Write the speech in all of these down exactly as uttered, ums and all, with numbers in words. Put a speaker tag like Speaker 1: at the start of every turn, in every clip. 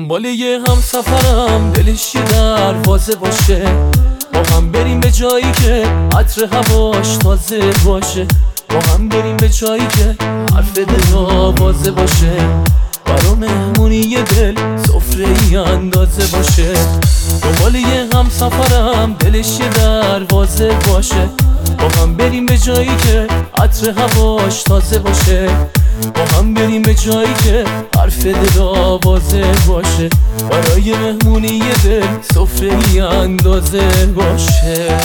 Speaker 1: دنبال یه هم سفرم دلش یه دروازه باشه، با هم بریم به جایی که عطر هواش تازه باشه، با هم بریم به جایی که حرف دل آوازه باشه، برا مهمونی یه دل سفره ای اندازه باشه. دنبال یه هم سفرم دلش یه دروازه باشه، با هم بریم به جایی که عطر هواش تازه باشه، با هم بریم به جایی که حرف دل آوازه باشه، برای مهمونی یه دل سفره ای اندازه باشه.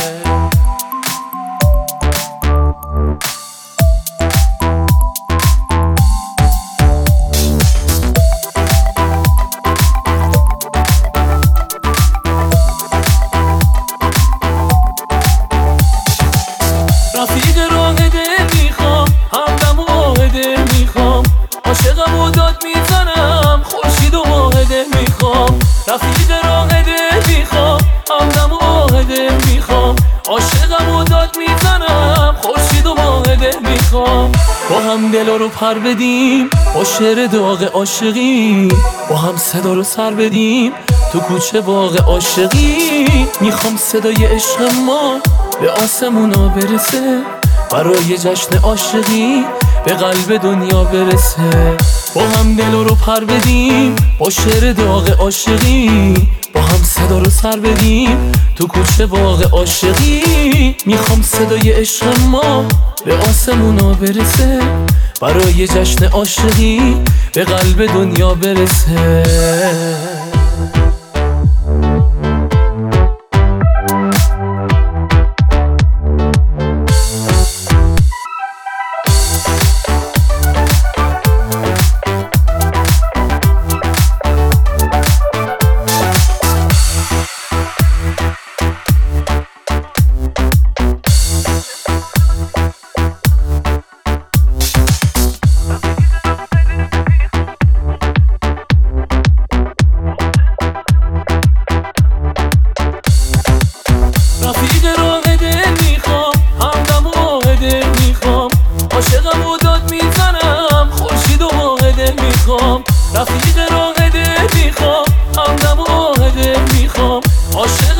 Speaker 1: رفیق راه دل میخوام، همدم و دل میخوام، عاشقم و داد میزنم، خورشید و ماه دل میخوام. رفیق راه دل میخوام، همدم و دل میخوام، عاشقم و داد میزنم، خورشید و ماه دل میخوام. با هم دلا رو پر بدیم با شعر داغ عاشقی، با هم صدا رو سر بدیم تو کوچه باغ عاشقی. میخوام صدای عشق ما به آسمونا برسه، برای جشن عاشقی به قلب دنیا برسه. با هم دل رو پر بدیم با شعر داغ عاشقی، با هم صدا رو سر بدیم تو کوچه باغ عاشقی. میخوام صدای عشق ما به آسمونا برسه، برای جشن عاشقی به قلب دنیا برسه. رفیق راه دل میخوام، همدم و دل میخوام، عاشقم و داد میزنم، خورشید و ماه دل میخوام. رفیق راه دل میخوام، همدم و دل میخوام، عاشق